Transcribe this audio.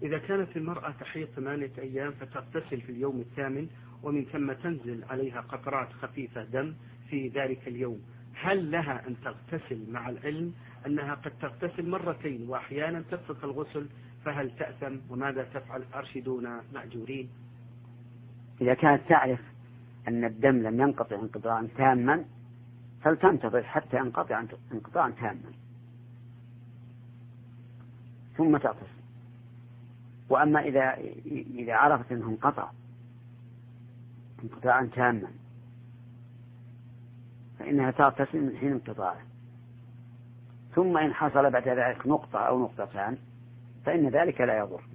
إذا كانت المرأة تحيض 8 أيام فتغتسل في اليوم الثامن ومن ثم تنزل عليها قطرات خفيفة دم في ذلك اليوم، هل لها أن تغتسل مع العلم أنها قد تغتسل مرتين وأحيانا تترك الغسل، فهل تأثم وماذا تفعل؟ أرشدونا مأجورين. إذا كانت تعرف أن الدم لم ينقطع انقطاعا تاما فلتنتظر حتى ينقطع انقطاعا تاما ثم تغتسل. وأما إذا عرفت أنه انقطع انقطاعا تاما فإنها تغتسل من حين انقطاعه، ثم إن حصل بعد ذلك نقطة أو نقطتان فإن ذلك لا يضر.